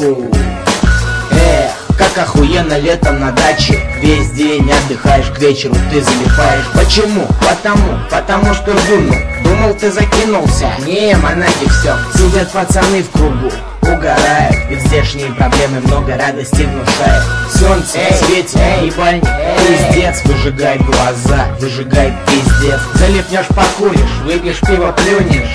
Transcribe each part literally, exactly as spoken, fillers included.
Йоу. Эх, как охуенно летом на даче. Весь день отдыхаешь, к вечеру ты залипаешь. Почему? Потому, потому что думал. Думал, ты закинулся. Не, монахи, все. Сидят пацаны в кругу, угорают. Ведь здешние проблемы много радости внушают. Солнце светит, ебальник, пиздец. Выжигает глаза, выжигает пиздец. Залипнешь, покуришь, выпьешь пиво, плюнешь.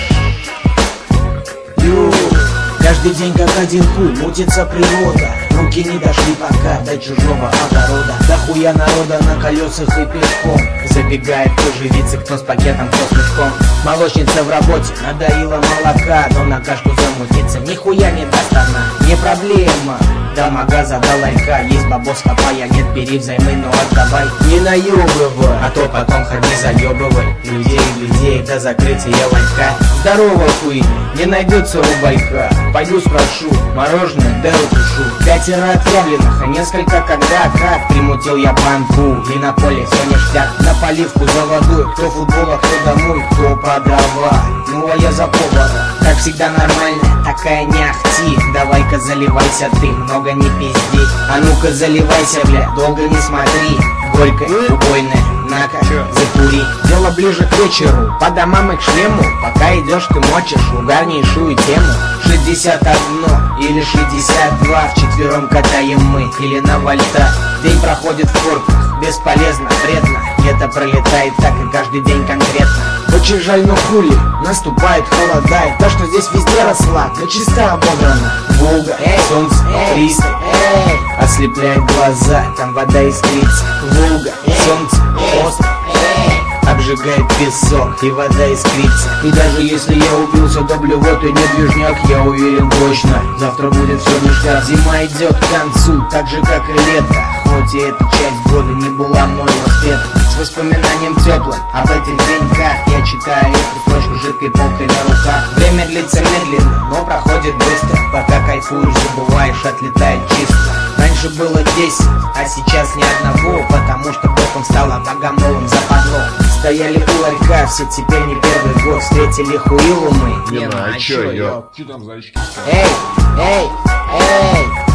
Ю. Каждый день как один хуй, мутится природа. Руки не дошли пока до чужого огорода. Дохуя народа на колесах и пешком. Забегает поживиться, кто с пакетом, кто с мешком. Молочница в работе, надоело молока. Но на кашку замутиться нихуя не даст она. Не проблема, до магаза, до ларька. Есть бабос, копая, нет, бери взаймы, но отдавай. Не наебывай, а то потом ходи заебывай. Людей, людей, до закрытия ларька. Здорово, хуй, не найдется рубайка. Пойду спрошу, мороженое, да укушу. Пятеро отъявленных, а несколько когда, как. Примутил я банку, и на поле все ништяк. На поливку за водой, кто футбол, а кто домой, кто по дрова. Ну а я за повара, как всегда нормально, такая не ахти. Давай-ка заливайся ты, много не пизди. А ну-ка заливайся, бля, долго не смотри. Горькая, убойная, на-ка, закури. Дело ближе к вечеру, по домам и к шлему. Пока идешь ты мочишь угарнейшую тему. Шестьдесят одно или шестьдесят два, вчетвером катаем мы или на вольта. День проходит в корках, бесполезно, вредно. Лето пролетает так и каждый день конкретно. Очень жаль, но хули, наступает, холодает. То, что здесь везде росла, но чисто ободрана. Волга, эй, солнце, триста, эй, ослепляет глаза, там вода искрится. Волга, солнце, остров, эй, обжигает песок и вода искрится. И даже если я убился до блевоты, не движняк, я уверен точно, завтра будет все ништяк. Зима идет к концу, так же как и лето. Хоть и эта часть года не была мной воспета. С воспоминанием теплым об этих деньках я читаю эту точку жидкой полкой на руках. Время длится медленно, но проходит быстро. Пока кайфуешь, забываешь, отлетает чисто. Раньше было десять, а сейчас ни одного. Потому что боком стало богомолом западло. Стояли у ларька, все теперь не первый год. Встретили хуилу мы. Не, ну а чё, ё? Эй, эй, эй.